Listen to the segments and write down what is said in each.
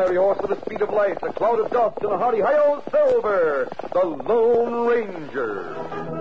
fiery horse with the speed of light, a cloud of dust, and a hearty hi-yo Silver, the Lone Ranger.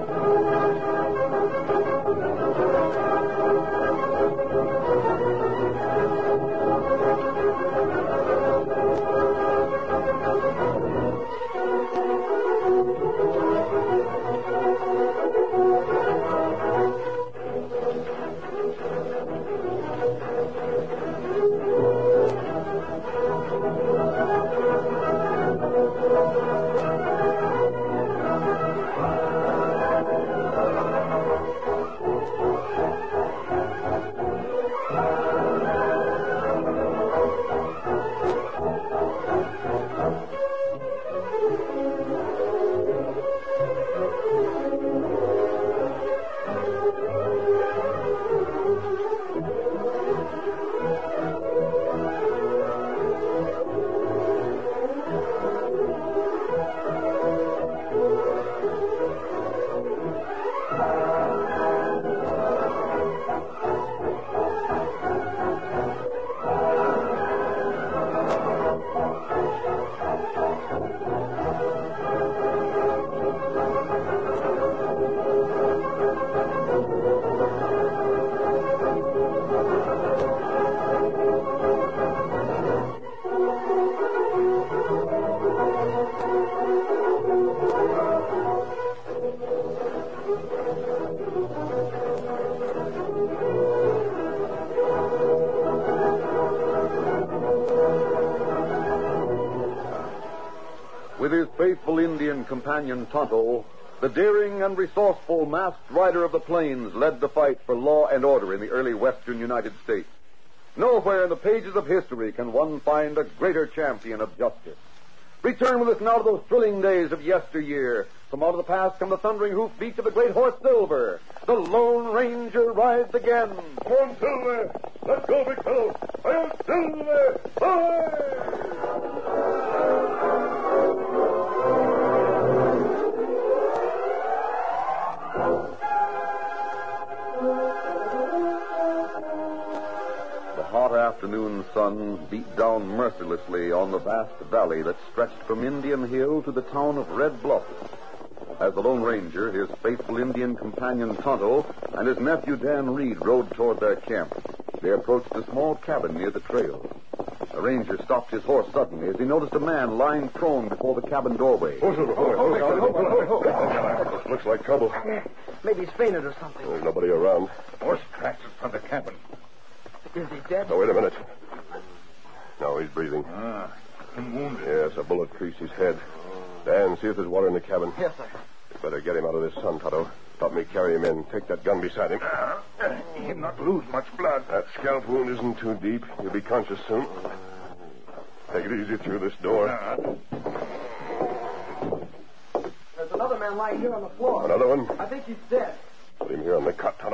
With his faithful Indian companion Tonto, the daring and resourceful masked rider of the plains led the fight for law and order in the early western United States. Nowhere in the pages of history can one find a greater champion of justice. Return with us now to those thrilling days of yesteryear. From out of the past come the thundering hoofbeats of the great horse Silver. The Lone Ranger rides again. Come on, Silver. Let's go, big fellow. Hi-yo, Silver. The hot afternoon sun beat down mercilessly on the vast valley that stretched from Indian Hill to the town of Red Bluff. As the Lone Ranger, his faithful Indian companion Tonto, and his nephew Dan Reed rode toward their camp, they approached a small cabin near the trail. The ranger stopped his horse suddenly as he noticed a man lying prone before the cabin doorway. Looks like trouble. Maybe he's fainted or something. There's nobody around. Horse tracks in front of the cabin. Is he dead? Now, wait a minute. No, he's breathing. I'm wounded. Yes, a bullet creased his head. Dan, see if there's water in the cabin. Yes, sir. You better get him out of this sun, Tonto. Help me carry him in. Take that gun beside him. He'll not lose much blood. That scalp wound isn't too deep. He'll be conscious soon. Take it easy through this door. There's another man lying here on the floor. Another one? I think he's dead. Put him here on the cot, Tonto.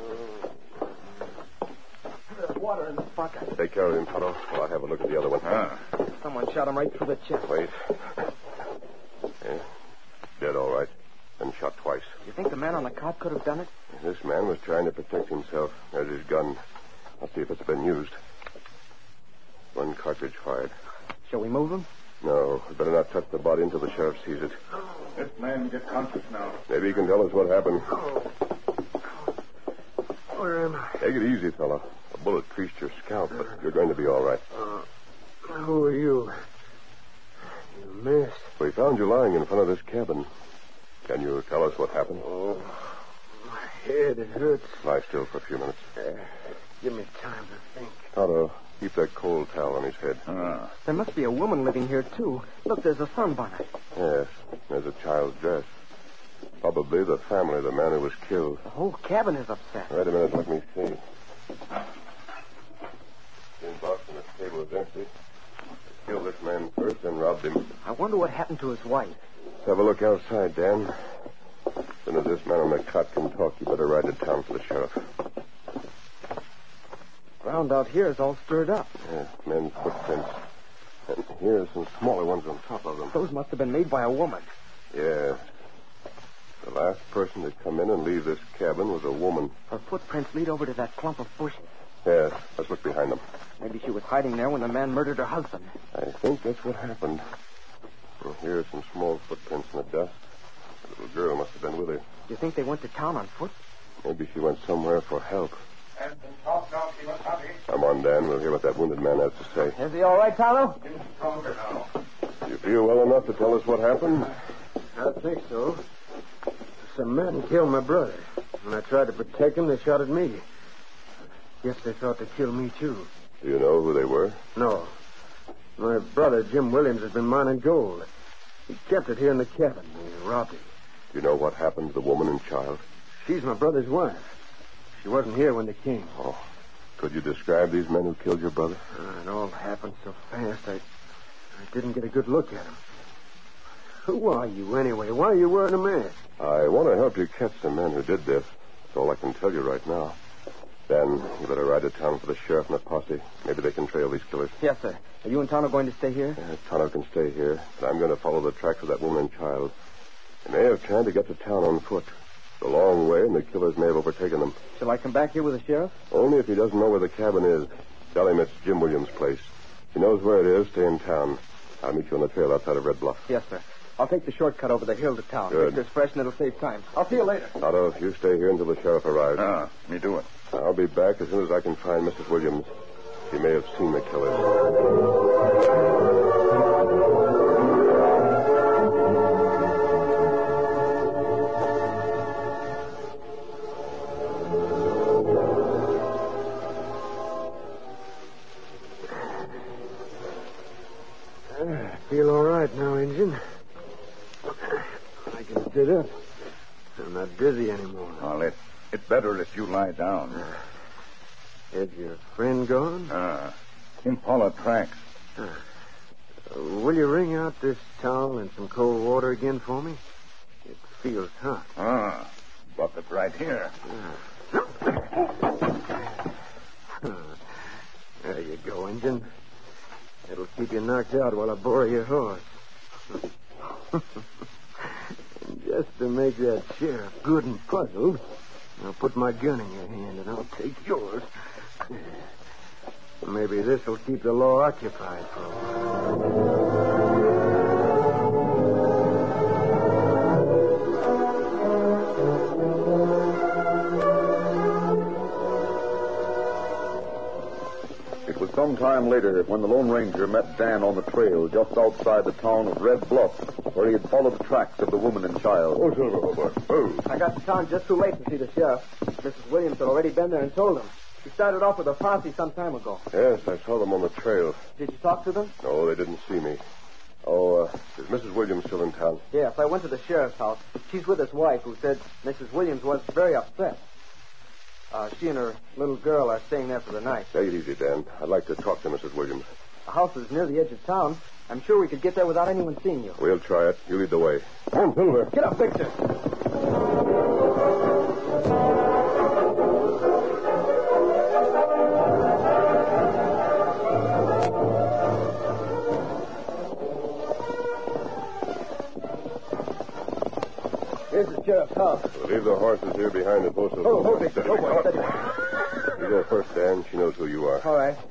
There's water in this bucket. Take care of him, Tonto, while I have a look at the other one. Someone shot him right through the chest. Wait. Yeah. Dead, all right. Been shot twice. You think the man on the cot could have done it? This man was trying to protect himself. There's his gun. I'll see if it's been used. One cartridge fired. Shall we move him? No, we better not touch the body until the sheriff sees it. This man get conscious now. Maybe he can tell us what happened. Where am I? Take it easy, fella. A bullet creased your scalp, but you're going to be all right. Who are you? You missed. We found you lying in front of this cabin. Can you tell us what happened? Oh, my head, it hurts. Lie still for a few minutes. Give me time to think. Tonto, keep that cold towel on his head. There must be a woman living here, too. Look, there's a sunbonnet. Yes, there's a child's dress. Probably the family of the man who was killed. The whole cabin is upset. Wait a minute, let me see. Tin box on the table is empty. They killed this man first, then robbed him. I wonder what happened to his wife. Let's have a look outside, Dan. As soon as this man on the cot can talk, you better ride to town for the sheriff. Ground out here is all stirred up. Yes, men's footprints. And here's some smaller ones on top of them. Those must have been made by a woman. Yes. The last person to come in and leave this cabin was a woman. Her footprints lead over to that clump of bushes. Yes, let's look behind them. Maybe she was hiding there when the man murdered her husband. I think that's what happened. Well, here are some small footprints in the dust. The little girl must have been with her. Do you think they went to town on foot? Maybe she went somewhere for help. And talk now, see what's happening. Come on, Dan. We'll hear what that wounded man has to say. Is he all right, Tonto? Getting stronger now. You feel well enough to tell us what happened? I think so. Some men killed my brother. When I tried to protect him, they shot at me. Guess they thought to kill me, too. Do you know who they were? No. My brother, Jim Williams, has been mining gold. He kept it here in the cabin. He robbed it. Do you know what happened to the woman and child? She's my brother's wife. She wasn't here when they came. Oh. Could you describe these men who killed your brother? It all happened so fast, I didn't get a good look at him. Who are you, anyway? Why are you wearing a mask? I want to help you catch the men who did this. That's all I can tell you right now. Dan, you better ride to town for the sheriff and the posse. Maybe they can trail these killers. Yes, sir. Are you and Tonto going to stay here? Tonto can stay here, but I'm going to follow the tracks of that woman and child. They may have tried to get to town on foot. It's a long way, and the killers may have overtaken them. Shall I come back here with the sheriff? Only if he doesn't know where the cabin is. Tell him it's Jim Williams' place. If he knows where it is, stay in town. I'll meet you on the trail outside of Red Bluff. Yes, sir. I'll take the shortcut over the hill to town. Good. It's fresh and it'll save time. I'll see you later. Tonto, you stay here until the sheriff arrives. Me do it. I'll be back as soon as I can find Mrs. Williams. She may have seen the killers. I feel all right now, Injun. I can sit up. I'm not dizzy anymore. Well, it's better if you lie down. Is your friend gone? Impala tracks. Will you wring out this towel and some cold water again for me? It feels hot. Bucket right here. There you go, Injun. It'll keep you knocked out while I bore your horse. And just to make that sheriff good and puzzled, I'll put my gun in your hand and I'll take yours. Maybe this will keep the law occupied for a while. It was some time later when the Lone Ranger met Dan on the trail just outside the town of Red Bluff, where he had followed the tracks of the woman and child. Oh, Silver, old boy. Oh. I got to town just too late to see the sheriff. Mrs. Williams had already been there and told him. She started off with a posse some time ago. Yes, I saw them on the trail. Did you talk to them? No, they didn't see me. Oh, is Mrs. Williams still in town? Yes, I went to the sheriff's house. She's with his wife, who said Mrs. Williams was very upset. She and her little girl are staying there for the night. Take it easy, Dan. I'd like to talk to Mrs. Williams. The house is near the edge of town. I'm sure we could get there without anyone seeing you. We'll try it. You lead the way. Come on, Silver. Get up, Victor. Here's the sheriff's house. We'll leave the horses here behind the post. Hold it. Steady, Hold come it. on. Steady. You go first, Dan. She knows who you are. All right.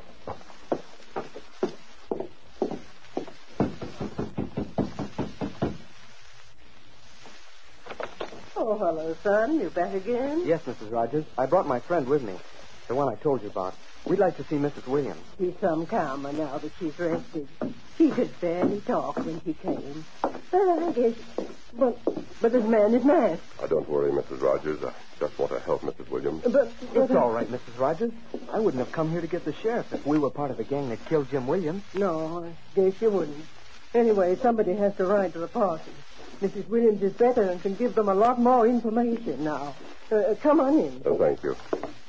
Oh, hello, son. You back again? Yes, Mrs. Rogers. I brought my friend with me. The one I told you about. We'd like to see Mrs. Williams. She's some calmer now that she's rested. She could barely talk when she came. But I guess... But this man is masked. Don't worry, Mrs. Rogers. I just want to help Mrs. Williams. But It's all right, Mrs. Rogers. I wouldn't have come here to get the sheriff if we were part of the gang that killed Jim Williams. No, I guess you wouldn't. Anyway, somebody has to ride to the party. Mrs. Williams is better and can give them a lot more information now. Come on in. Thank you.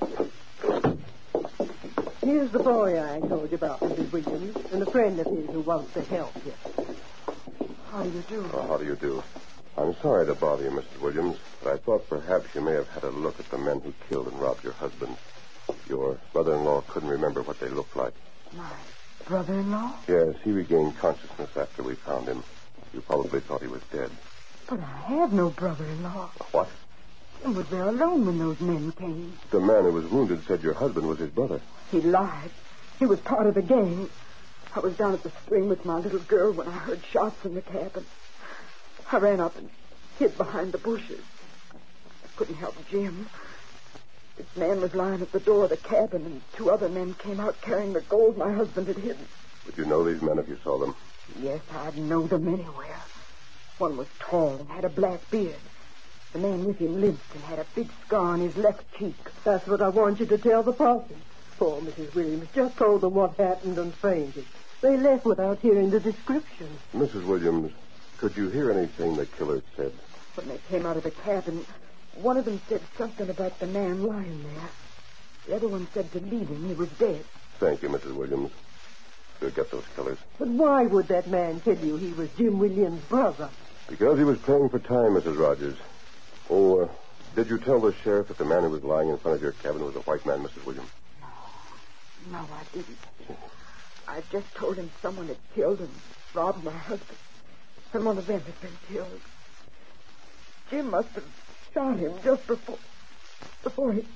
Here's the boy I told you about, Mrs. Williams, and a friend of his who wants to help you. How do you do? How do you do? I'm sorry to bother you, Mrs. Williams, but I thought perhaps you may have had a look at the men who killed and robbed your husband. Your brother-in-law couldn't remember what they looked like. My brother-in-law? Yes, he regained consciousness after we found him. You probably thought he was dead. But I have no brother-in-law. What? I was there alone when those men came. The man who was wounded said your husband was his brother. He lied. He was part of the gang. I was down at the spring with my little girl when I heard shots in the cabin. I ran up and hid behind the bushes. I couldn't help Jim. This man was lying at the door of the cabin, and 2 other men came out carrying the gold my husband had hidden. Would you know these men if you saw them? Yes, I'd know them anywhere. One was tall and had a black beard. The man with him limped and had a big scar on his left cheek. That's what I want you to tell the posse. Poor Mrs. Williams just told them what happened and fainted. They left without hearing the description. Mrs. Williams, could you hear anything the killer said? When they came out of the cabin, one of them said something about the man lying there. The other one said to leave him. He was dead. Thank you, Mrs. Williams. We'll get those killers. But why would that man tell you he was Jim Williams' brother? Because he was playing for time, Mrs. Rogers. Oh, did you tell the sheriff that the man who was lying in front of your cabin was a white man, Mrs. Williams? No, I didn't. I just told him someone had killed and robbed my husband. And one of them had been killed. Jim must have shot him just before he...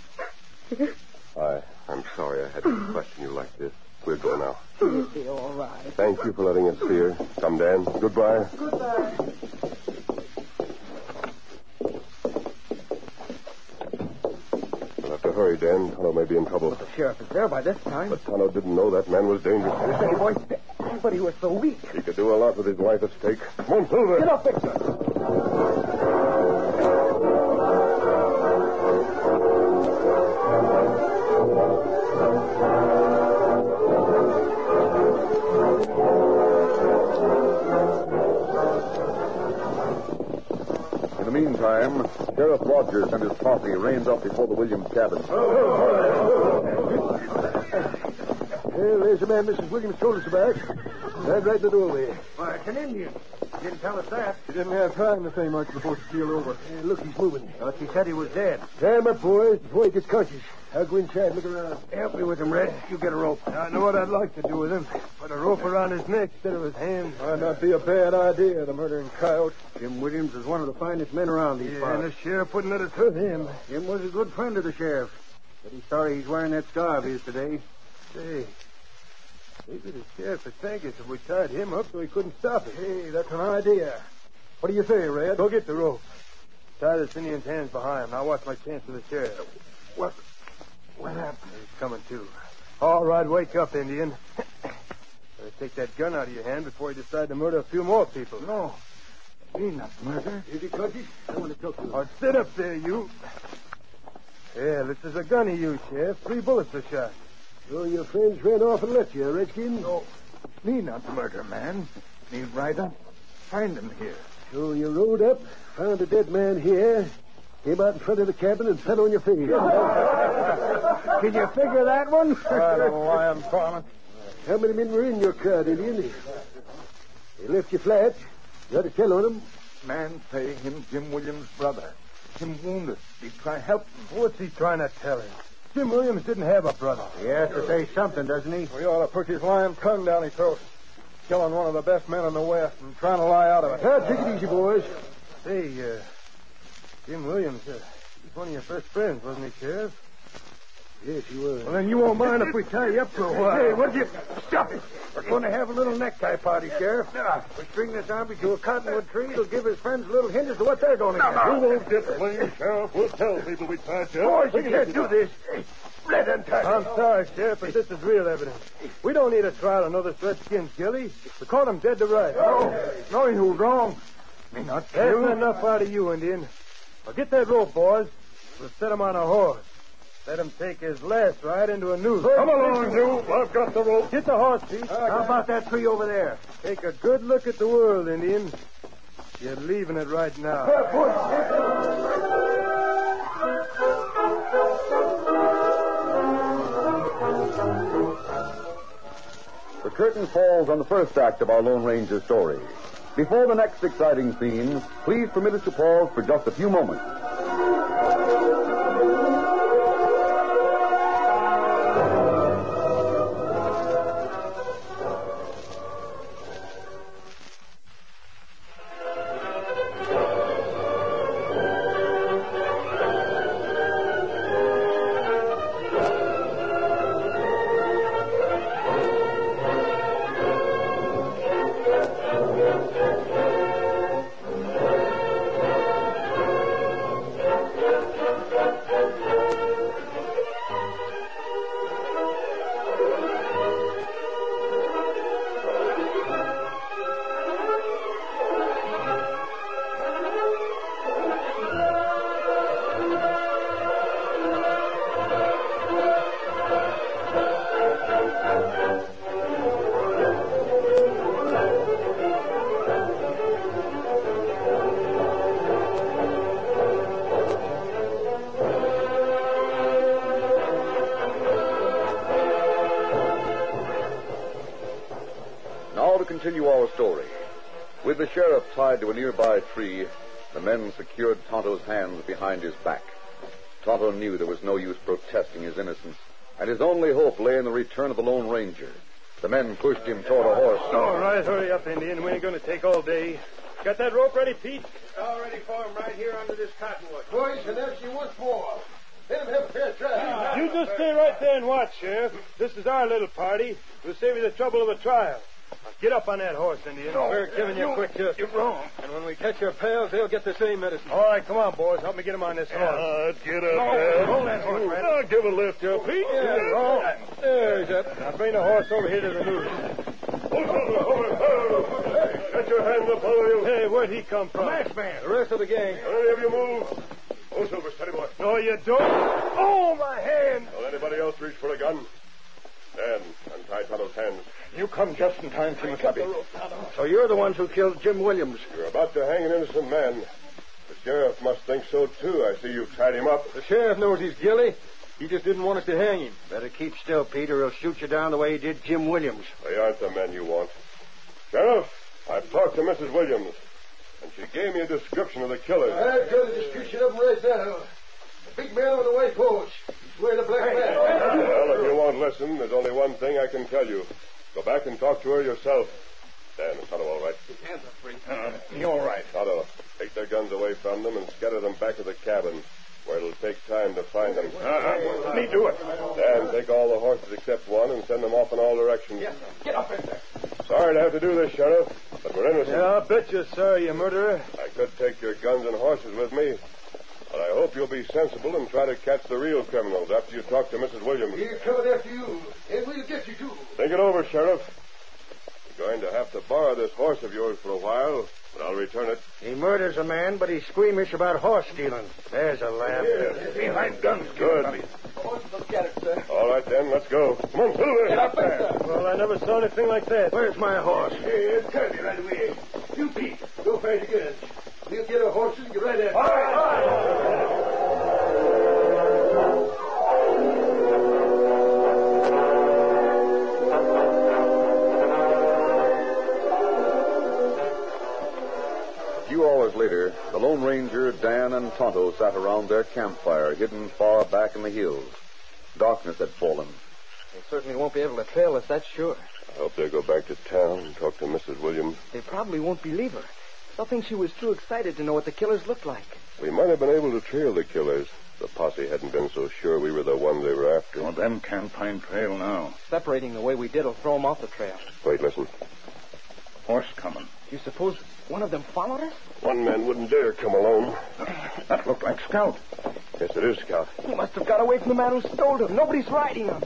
I'm sorry I had to question you like this. We'll go now. He'll be all right. Thank you for letting us see her. Come, Dan. Goodbye. Goodbye. We'll have to hurry, Dan. Tonto may be in trouble. The sheriff is there by this time. But Tonto didn't know that man was dangerous. Say, boy, but he was so weak. He could do a lot with his life at stake. Come on, Silver. Get up, Victor. In the meantime, Sheriff Rogers and his posse reined up before the Williams cabin. Well, there's the man Mrs. Williams told us about. Right in the doorway. Why, it's an Indian. He didn't tell us that. She didn't have time to say much before she keeled over. Look, he's moving. She said he was dead. Tie him up, boys, before he gets conscious. I'll go inside and look around. Help me with him, Red. You get a rope. I know what I'd like to do with him. Put a rope around his neck instead of his hands. Might not be a bad idea, the murdering coyote. Jim Williams is one of the finest men around these parts. And the sheriff wouldn't let us hurt him. Jim was a good friend of the sheriff. But he's sorry he's wearing that scar of his today. Say, maybe the sheriff would thank us if we tied him up so he couldn't stop it. Hey, that's an idea. What do you say, Red? Go get the rope. Tie this Indian's hands behind him. I'll watch my chance with the sheriff. What happened? He's coming to. All right, wake up, Indian. Better take that gun out of your hand before you decide to murder a few more people. No. He not murder. Is he conscious? I want to talk to him. Oh, sit up there, you. Yeah, this is a gun he used, Sheriff. 3 bullets were shot. So your friends ran off and left you, Redskin? No. Me not murder, man. Me rider. Find him here. So you rode up, found a dead man here, came out in front of the cabin and fell on your face. Can you figure that one? I don't know why I'm calling. How many men were in your crowd, Indian? They left you flat. You had to tell on them. Man say him Jim Williams' brother. Him wounded. He try help him. What's he trying to tell him? Jim Williams didn't have a brother. He has to say something, doesn't he? We ought to put his lying tongue down his throat. Killing one of the best men in the West and trying to lie out of it. Now, take it easy, boys. Say, Jim Williams, he's one of your first friends, wasn't he, Sheriff? Yes, he was. Well, then you won't mind if we tie you up for a while. Hey, would you? Stop it. We're going to have a little necktie party, Sheriff. We string this zombie to a cottonwood tree. It'll give his friends a little hint as to what they're going to get. We won't get blamed, Sheriff. We'll tell people we tied you Boys, up. you can't do this. Let them tie I'm sorry, Sheriff, but this is real evidence. We don't need a trial to know this redskin's guilty. We caught him dead to rights. No, he was wrong. Me not kill. That's enough out of you, Indian. Well, get that rope, boys. We'll set him on a horse. Let him take his last ride into a noose. Come along, you. I've got the rope. Get the horse, Pete. How about that tree over there? Take a good look at the world, Indian. You're leaving it right now. The curtain falls on the first act of our Lone Ranger story. Before the next exciting scene, please permit us to pause for just a few moments. continue our story. With the sheriff tied to a nearby tree, the men secured Tonto's hands behind his back. Tonto knew there was no use protesting his innocence, and his only hope lay in the return of the Lone Ranger. The men pushed him toward a horse. All right, hurry up, Indian. We ain't going to take all day. Got that rope ready, Pete? All ready for him right here under this cottonwood. Boys, and there's you once more. Let him have a fair trial. You just stay right there and watch, Sheriff. This is our little party. We'll save you the trouble of a trial. Now, get up on that horse, Indian. We're giving you a quick tip. You're wrong. And when we catch your pals, they'll get the same medicine. All right, come on, boys. Help me get him on this horse. Get up there. Hold that horse, man. Give a lift, Joe Pete. Yeah, there's that. Now, bring the horse over here to the noose. Get your hands up, all of you. Hey, where'd he come from? Masked man. The rest of the gang. Any of you move. Oh, Silver, steady, boy. No, you don't. Oh, my hand. Will anybody else reach for a gun? Dan, untie Tonto's hands. You come just in time, Kimasabi. So you're the ones who killed Jim Williams. You're about to hang an innocent man. The sheriff must think so, too. I see you've tied him up. The sheriff knows he's guilty. He just didn't want us to hang him. Better keep still, Peter. He'll shoot you down the way he did Jim Williams. They aren't the men you want. Sheriff, I've talked to Mrs. Williams, and she gave me a description of the killers. I've got a description of them right now. A big man on the white horse. He's wearing a black mask. Well, if you won't listen, there's only one thing I can tell you. Go back and talk to her yourself. Dan, is Tonto all right? His hands are free. You're all right. Tonto, take their guns away from them and scatter them back to the cabin, where it'll take time to find them. Let me do it. Dan, take all the horses except one and send them off in all directions. Yes, sir. Get up in there. Sorry to have to do this, Sheriff, but we're innocent. Yeah, I'll bet you, sir, you murderer. I could take your guns and horses with me, but I hope you'll be sensible and try to catch the real criminals after you talk to Mrs. Williams. We're coming after you, and we'll get you, too. Think it over, Sheriff. You're going to have to borrow this horse of yours for a while, but I'll return it. He murders a man, but he's squeamish about horse stealing. There's a laugh. Behind guns. Good. Look at it, sir. All right, then, let's go. Come on, Silver. Get up there. Well, I never saw anything like that. Where's my horse? Hey, tell me right away. You, Pete, go find the guns. We'll get our horses and get right after. All right. A few hours later, the Lone Ranger, Dan, and Tonto sat around their campfire, hidden far back in the hills. Darkness had fallen. They certainly won't be able to trail us, that's sure. I hope they'll go back to town and talk to Mrs. Williams. They probably won't believe her. They'll think she was too excited to know what the killers looked like. We might have been able to trail the killers. The posse hadn't been so sure we were the ones they were after. Well, them can't find trail now. Separating the way we did will throw them off the trail. Wait, listen. Horse coming. You suppose one of them followed us? One man wouldn't dare come alone. That looked like Scout. Yes, it is, Scout. He must have got away from the man who stole him. Nobody's riding him.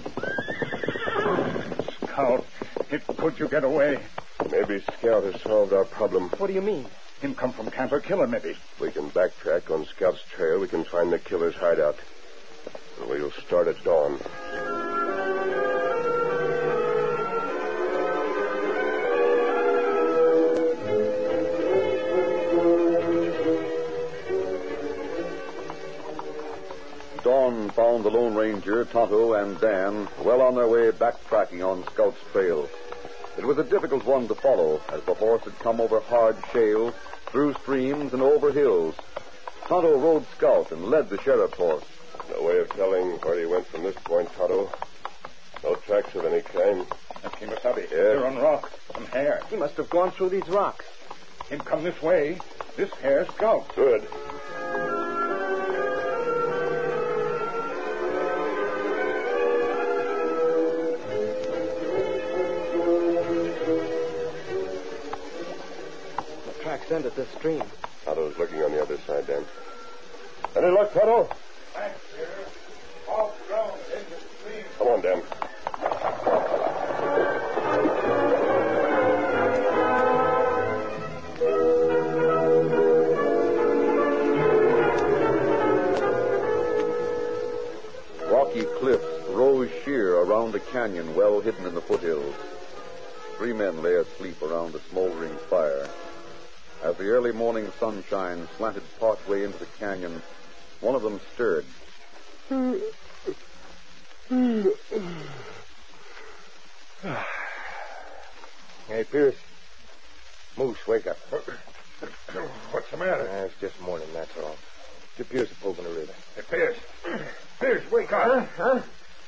Scout, it could you get away? Maybe Scout has solved our problem. What do you mean? Him come from camp or killer, maybe. If we can backtrack on Scout's trail, we can find the killer's hideout. And we'll start at dawn. Dawn found the Lone Ranger, Tonto, and Dan well on their way backtracking on Scout's trail. It was a difficult one to follow, as the horse had come over hard shale, through streams, and over hills. Tonto rode Scout and led the sheriff's horse. No way of telling where he went from this point, Tonto. No tracks of any kind. That's Kimasabi. Yes. They're on rock. Some hair. He must have gone through these rocks. Him come this way. This hair's Scout. Good. The tracks end at this stream. Tonto's looking on the other side, Dan. Any luck, Tonto? Thanks, Sheriff. Off ground into the stream. Come on, Dan. Rocky cliffs rose sheer around a canyon well hidden in the foothills. 3 men lay asleep around a smoldering fire. As the early morning sunshine slanted partway into the canyon, one of them stirred. Hey, Pierce. Moose, wake up. What's the matter? It's just morning, that's all. Give Pierce a poke in the rib. Hey, Pierce. Pierce, wake up. Huh?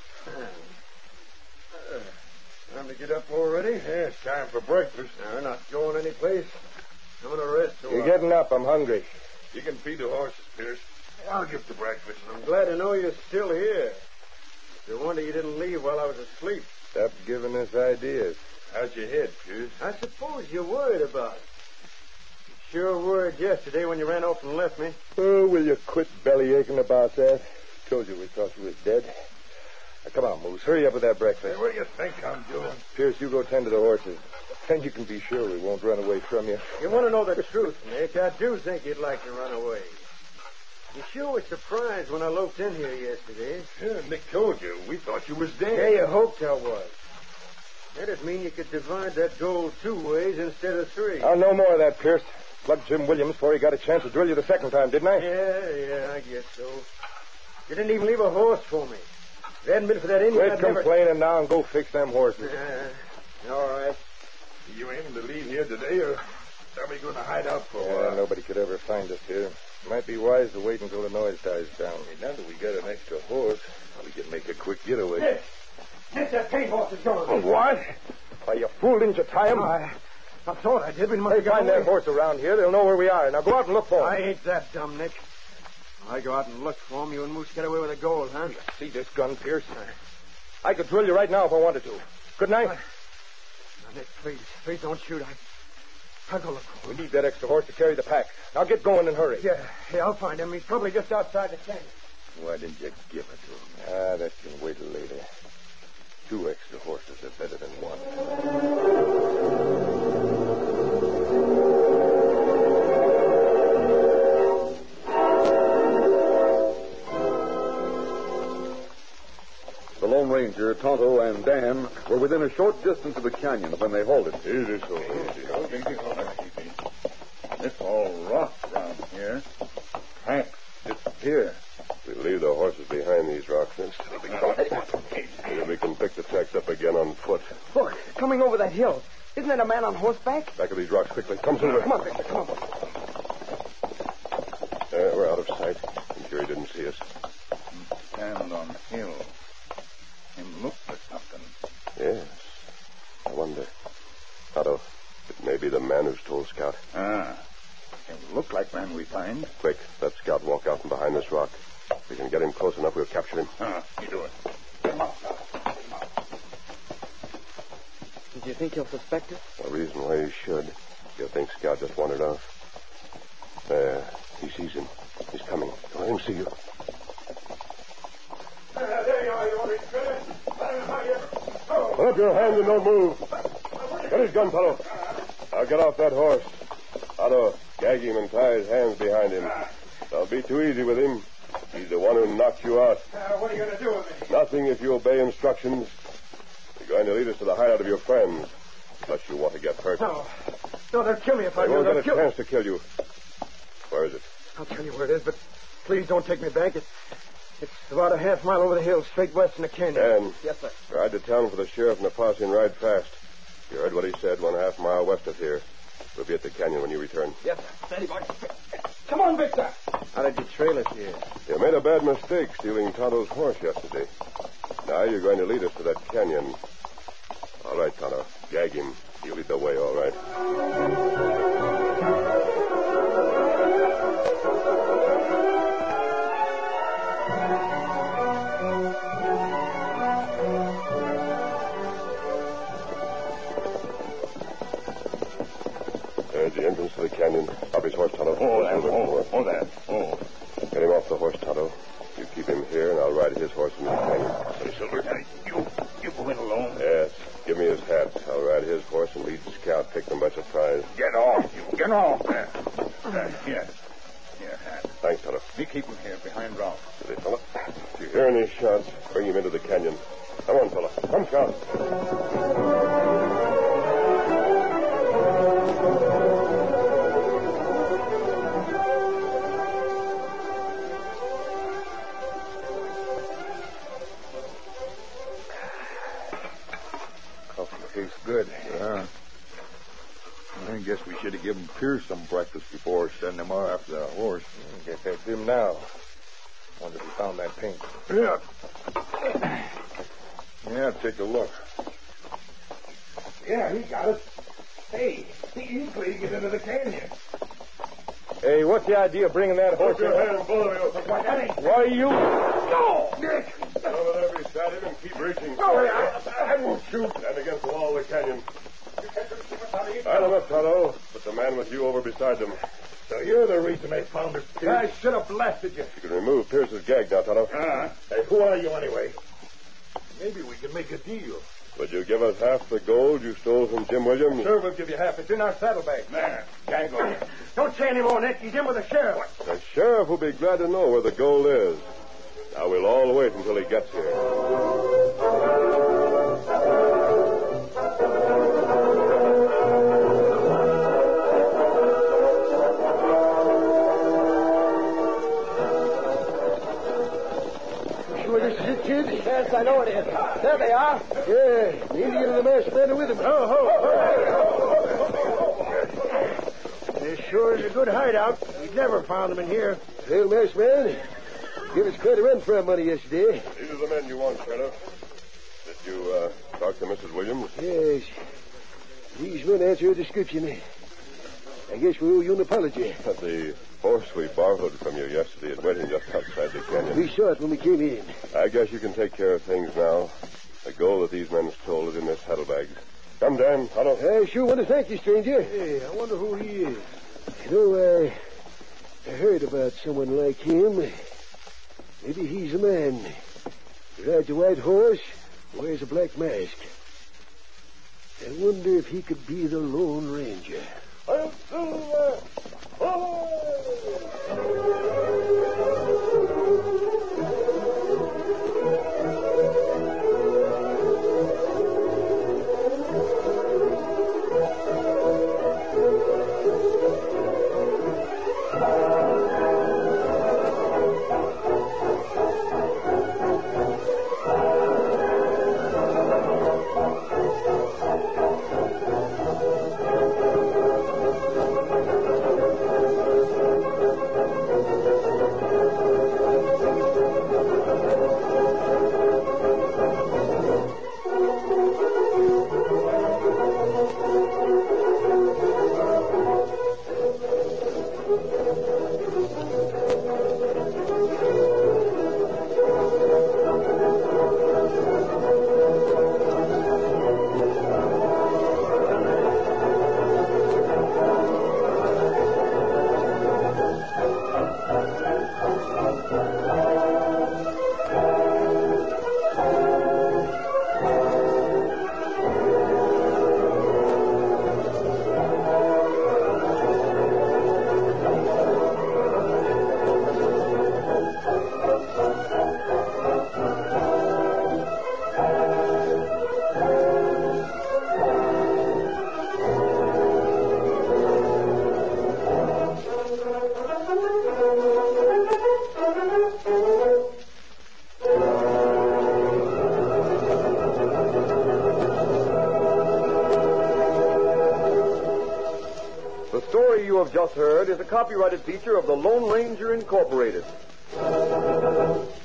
Time to get up already? Yeah, it's time for breakfast. No, we're not going any place. I'm going to rest a while. You're getting up. I'm hungry. You can feed the horses, Pierce. I'll give the breakfast. I'm glad to know you're still here. It's a wonder you didn't leave while I was asleep. Stop giving us ideas. How's your head, Pierce? I suppose you're worried about it. You sure worried yesterday when you ran off and left me. Oh, will you quit belly aching about that? Told you we thought you was dead. Now, come on, Moose. Hurry up with that breakfast. Hey, what do you think I'm doing? Pierce, you go tend to the horses. Then you can be sure we won't run away from you. You want to know the truth, Nick? I do think you'd like to run away. You sure were surprised when I loafed in here yesterday. Yeah, Nick told you. We thought you was dead. Yeah, you hoped I was. That'd mean you could divide that gold 2 ways instead of 3. I'll know more of that, Pierce. Plugged Jim Williams before he got a chance to drill you the second time, didn't I? Yeah, I guess so. You didn't even leave a horse for me. If it hadn't been for that Indian, Quit complaining now and go fix them horses. All right. You aiming to leave here today, or are we going to hide out for a while? Nobody could ever find us here. Might be wise to wait until the noise dies down. Hey, now that we got an extra horse, we can make a quick getaway. Nick, that paint horse is gone. What? Why, you fool, didn't you tie him? I thought I did, but They find that horse around here. They'll know where we are. Now go out and look for him. I ain't that dumb, Nick. I go out and look for him. You and Moose get away with the gold, huh? See this gun, Pierce? I could drill you right now if I wanted to. Couldn't I? Now, Nick, please don't shoot. I'll go look for him. We need that extra horse to carry the pack. Now get going and hurry. Yeah, I'll find him. He's probably just outside the canyon. Why didn't you give it to him? That can wait till later. 2 extra horses are better than 1. The Lone Ranger, Tonto, and Dan were within a short distance of the canyon when they halted. Easy. It's all rock around here. Tracks disappear. We leave the horses behind these rocks, then maybe we can pick the tracks up again on foot. Look, coming over that hill. Isn't that a man on horseback? Back of these rocks quickly. Come, Silver. Come on, Victor, come on. We're out of sight. I'm sure he didn't see us. Stand on the hill. Him look for something. Yes. I wonder. Otto, it may be the man who stole Scout. Him look like man we find. Quick, let Scout walk out from behind this rock. If we can get him close enough, we'll capture him. You do it. Come on. Do you think he'll suspect us? No reason why he should. He'll think Scout just wandered off. There. He sees him. He's coming. Don't let him see you. There you are, you old critter. Put up your hands and don't move. Get his gun, fellow. Now get off that horse. Otto, gag him and tie his hands behind him. Don't be too easy with him. He's the one who knocked you out. What are you going to do with me? Nothing if you obey instructions. You're going to lead us to the hideout of your friends. Unless you want to get hurt. No, they'll kill me if I They do. won't get a chance to kill you. Where is it? I'll tell you where it is, but please don't take me back. It's about a half mile over the hill, straight west in the canyon. Dan. Yes, sir. Ride to town for the sheriff and the posse and ride fast. You heard what he said, 1/2 mile west of here. We'll be at the canyon when you return. Yes, sir. Steady, boy. Come on, Victor. How did you trail us here? You made a bad mistake stealing Tonto's horse yesterday. Now you're going to lead us to that canyon. All right, Tonto. Gag him. You lead the way, all right. There's the entrance to the canyon. Stop his horse, Tonto. Oh. Get him off the horse, Tonto. You keep him here, and I'll ride his horse in the canyon. Say, Silver, you go in alone. Yes. Give me his hat. I'll ride his horse and lead Scout. Take them by surprise. Get off. You get off. Here. Here, hat. Thanks, Tonto. We keep him here behind rocks. Steady, fella. If you hear any shots, bring him into the canyon. Come on, fella. Come, Scout. Coffee tastes good. Yeah. I guess we should have given Pierce some breakfast before sending him out after that horse. Guess that's him now. Wonder if he found that paint. Yeah. Yeah, take a look. Yeah, he got it. Hey, he's going to get into the canyon. Hey, what's the idea of bringing that horse Put your hand, both of you. Why are you... No! Nick! Get over there beside him and keep reaching. No, I won't shoot. Stand against the wall of the canyon. I don't know, Tonto, but the man with you over beside them. So you're the reason they found us, Pierce. I should have blasted you. You can remove Pierce's gag now, Tonto. Hey, who are you anyway? Maybe we can make a deal. Would you give us half the gold you stole from Jim Williams? Sure, we'll give you half. It's in our saddlebag. There. Gang on. Don't say any more, Nick. He's in with the sheriff. The sheriff will be glad to know where the gold is. Now, we'll all wait until he gets here. Yes, I know it is. There they are. Yeah, the Indian and the masked man are with him. This sure is a good hideout. We'd never found them in here. Well, masked man, give us quite a run for our money yesterday. These are the men you want, Sheriff. Did you talk to Mrs. Williams? Yes. These men answer your description. I guess we owe you an apology. The horse we borrowed from you yesterday is waiting just outside the canyon. We saw it when we came in. I guess you can take care of things now. The gold that these men stole is in their saddlebags. Come, Dan. Tonto. I sure want to thank you, stranger. Hey, I wonder who he is. You know, I heard about someone like him. Maybe he's a man. He rides a white horse, wears a black mask. I wonder if he could be the Lone Ranger. You have just heard is a copyrighted feature of the Lone Ranger Incorporated.